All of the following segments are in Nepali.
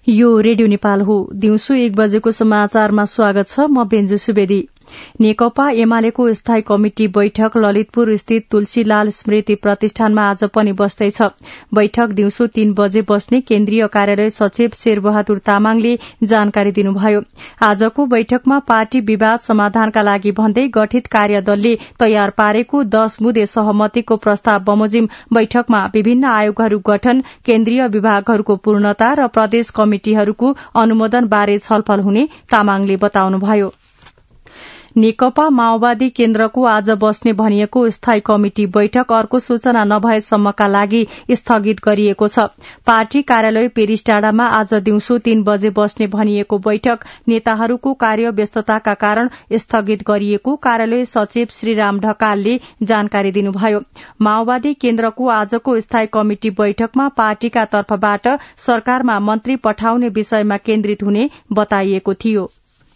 यो रेडियो नेपाल हो। दिउँसो 1 बजेको समाचारमा स्वागत छ। म बेन्जु सुवेदी। नेकपा एमालेको स्थायी कमिटी बैठक ललितपुर स्थित तुलसीलाल स्मृति प्रतिष्ठानमा आज पनि बस्दैछ। बैठक दिउँसो 3 बजे बस्ने केन्द्रीय कार्यालय सचिव शेरबहादुर तामाङले जानकारी दिनुभयो। आजको बैठकमा पार्टी विवाद समाधानका लागि भन्दै गठित कार्यदलले तयार पारेको 10 बुँदे सहमतिको प्रस्ताव बमोजिम बैठकमा विभिन्न आयोगहरू गठन, केन्द्रीय विभागहरूको पूर्णता र प्रदेश कमिटिहरूको अनुमोदन बारे छलफल हुने तामाङले बताउनुभयो। नेकपा माओवादी केन्द्रको आज बस्ने भनिएको स्थायी कमिटी बैठक अर्को सूचना नभएसम्मका लागि स्थगित गरिएको छ। पार्टी कार्यालय पेरिसटाडामा आज दिउँसो 3 बजे बस्ने भनिएको बैठक नेताहरूको कार्यव्यस्तताका कारण स्थगित गरिएको कार्यालय सचिव श्रीराम ढकालले जानकारी दिनुभयो। माओवादी केन्द्रको आजको स्थायी कमिटी बैठकमा पार्टीका तर्फबाट सरकारमा मन्त्री पठाउने विषयमा केन्द्रित हुने बताइएको थियो।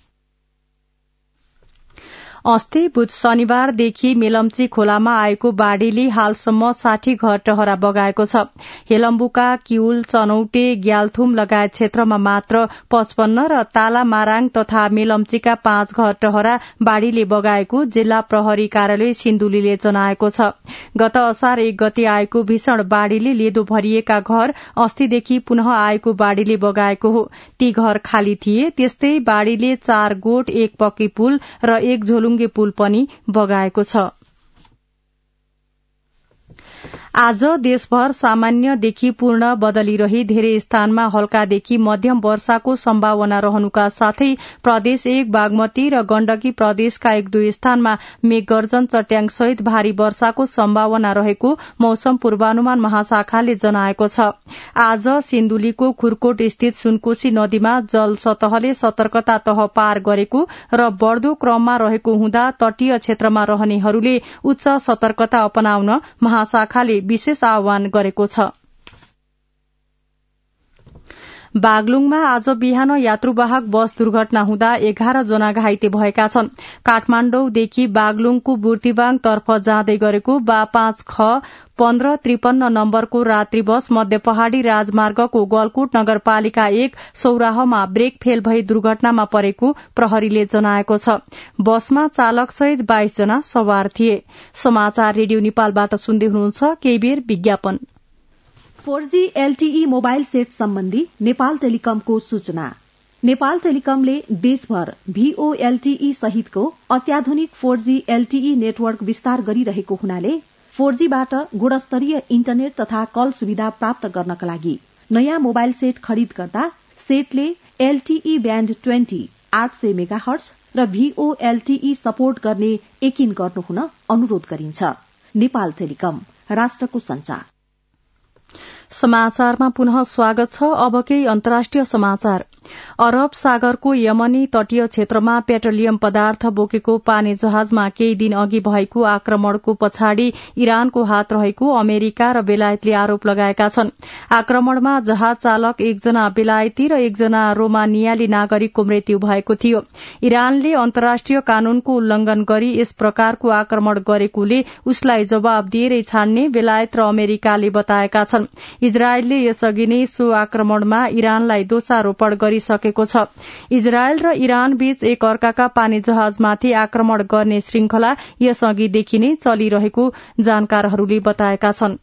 अस्ति बुध शनिबारदेखि मेलम्ची खोलामा आएको बाढ़ीले हालसम्म 60 घर टहरा बगाएको छ। हेलम्बुका, किउल, चनौटे, ग्याल्थुम लगायत क्षेत्रमा मात्र 55 र तालामाराङ तथा मेलम्चीका 5 घर टहरा बाढ़ीले बगाएको जिल्ला प्रहरी कार्यालय सिन्धुलीले जनाएको छ। गत असार 1 गते आएको भीषण बाढ़ीले लेदो भरिएका घर अस्तिदेखि पुनः आएको बाढ़ीले बगाएको हो। ती घर खाली थिए। त्यस्तै बाढ़ीले 4 गोठ, 1 पक्की पुल र 1 झोलुङ पुल पनि बगाएको छ। आज देशभर सामान्यदेखि पूर्ण बदली रही धेरै स्थानमा हल्कादेखि मध्यम वर्षाको सम्भावना रहनुका साथै प्रदेश 1, बागमती र गण्डकी प्रदेशका 1-2 स्थानमा मेघगर्जन, चट्याङ सहित भारी वर्षाको सम्भावना रहेको मौसम पूर्वानुमान महाशाखाले जनाएको छ। आज सिन्धुलीको खुरकोट स्थित सुनकोशी नदीमा जल सतहले सतर्कता तह पार गरेको र बढ़दो क्रममा रहेको हुँदा तटीय क्षेत्रमा रहनेहरूले उच्च सतर्कता अपनाउन महाशाखाले विशेष आह्वान गरेको छ। बागलुङमा आज बिहान यात्रुवाहक बस दुर्घटना हुँदा 11 जना घाइते भएका छन्। काठमाण्डौदेखि बागलुङको बुर्तिवाङ तर्फ जाँदै गरेको 5ख 1553 नम्बरको रात्रि बस मध्य पहाड़ी राजमार्गको गलकोट नगरपालिका 1 सौराहमा ब्रेक फेल भई दुर्घटनामा परेको प्रहरीले जनाएको छ। बसमा चालक सहित 22 जना सवार थिए। समाचार रेडियो नेपालबाट सुन्दै हुनुहुन्छ। केही बेर विज्ञापन। 4G LTE मोबाइल सेट सम्बन्धी नेपाल टेलिकमको सूचना। नेपाल टेलिकमले देशभर VoLTE सहितको अत्याधुनिक 4G LTE नेटवर्क विस्तार गरिरहेको हुनाले 4Gबाट गुणस्तरीय इन्टरनेट तथा कल सुविधा प्राप्त गर्नका लागि नयाँ मोबाइल सेट खरिद गर्दा सेटले LTE ब्याण्ड 20 800 मेगाहर्ज र VoLTE सपोर्ट गर्ने यकिन गर्नुहुन अनुरोध गरिन्छ। नेपाल टेलिकम, राष्ट्रको संचार। समाचारमा पुनः स्वागत छ। अब केही अन्तर्राष्ट्रिय समाचार। अरब सागरको यमनी तटीय क्षेत्रमा पेट्रोलियम पदार्थ बोकेको पानी जहाजमा केही दिन अघि भएको आक्रमणको पछाडि इरानको हात रहेको अमेरिका र बेलायतले आरोप लगाएका छन्। आक्रमणमा जहाज चालक 1 जना बेलायती र 1 जना रोमानियाली नागरिकको मृत्यु भएको थियो। इरानले अन्तर्राष्ट्रिय कानूनको उल्लंघन गरी यस प्रकारको आक्रमण गरेकोले उसलाई जवाब दिएरै छाड्ने बेलायत र अमेरिकाले बताएका छन्। इजरायलले यसअघि नै सो आक्रमणमा इरानलाई दोषारोपण गरिसकेको छ। इजरायल र इरान बीच एक अर्काका पानी जहाजमाथि आक्रमण गर्ने श्रृंखला यसअघिदेखि नै चलिरहेको जानकारहरूले बताएका छन्।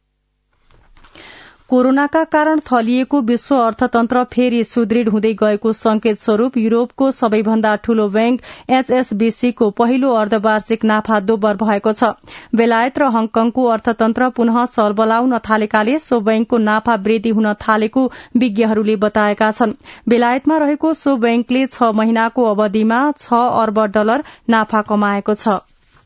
कोरोनाका कारण थलिएको विश्व अर्थतन्त्र फेरि सुदृढ़ हुँदै गएको संकेत स्वरूप यूरोपको सबैभन्दा ठूलो बैंक HSBC को पहिलो अर्धवार्षिक नाफा दोब्बर भएको छ। बेलायत र हङकङको अर्थतन्त्र पुनः सलबलाउन थालेकाले सो बैंकको नाफा वृद्धि हुन थालेको विज्ञहरूले बताएका छन्। बेलायतमा रहेको सो बैंकले 6 महिनाको अवधिमा $6 अर्ब नाफा कमाएको छ।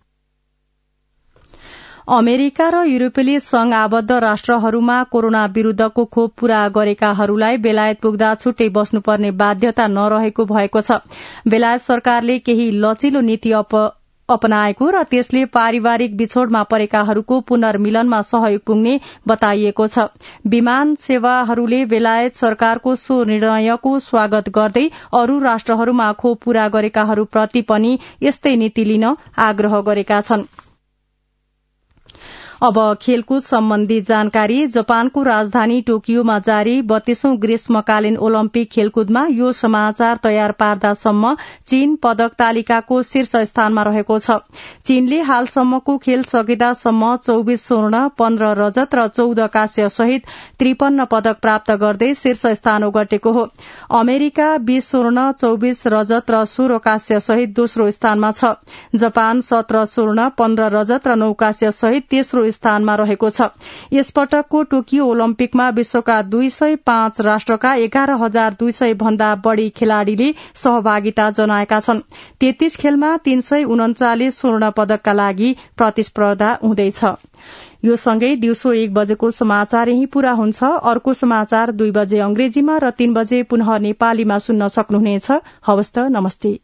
अमेरिका र युरोपेली संघ आबद्ध राष्ट्रहरूमा कोरोना विरूद्धको खोप पूरा गरेकाहरूलाई बेलायत पुग्दा छुट्टै बस्नुपर्ने बाध्यता नरहेको भएको छ। बेलायत सरकारले केही लचिलो नीति अपनाएको र त्यसले पारिवारिक बिछोडमा परेकाहरूको पुनर्मिलनमा सहयोग पुग्ने बताइएको छ। विमान सेवाहरूले बेलायत सरकारको सो निर्णयको स्वागत गर्दै अरू राष्ट्रहरूमा खोप पूरा गरेकाहरूप्रति पनि यस्तै नीति लिन आग्रह गरेका छन्। अब खेलकुद सम्बन्धी जानकारी। जापानको राजधानी टोकियोमा जारी 32औं ग्रीष्मकालीन ओलम्पिक खेलकुदमा यो समाचार तयार पार्दासम्म चीन पदक तालिकाको शीर्ष स्थानमा रहेको छ। चीनले हालसम्मको खेल सकिदासम्म 24 स्वर्ण, 15 रजत र 14 कांस्य सहित 53 पदक प्राप्त गर्दै शीर्ष स्थान ओगटेको हो। अमेरिका 20 स्वर्ण, 24 रजत र 16 कांस्य सहित दोस्रो स्थानमा छ। जापान 17 स्वर्ण, 15 रजत र 9 कांस्य सहित तेस्रो स्थानमा रहेको छ। यसपटकको टोकियो ओलम्पिकमा विश्वका 205 राष्ट्रका 11,200 भन्दा बढ़ी खेलाड़ीले सहभागिता जनाएका छन्। 33 खेलमा 339 स्वर्ण पदकका लागि प्रतिस्पर्धा हुँदैछ। यो सँगै दिउँसो 1 बजेको समाचार यही पूरा हुन्छ। अर्को समाचार 2 बजे अंग्रेजीमा र 3 बजे पुनः नेपालीमा सुन्न सक्नुहुनेछ। हवस् त, नमस्ते।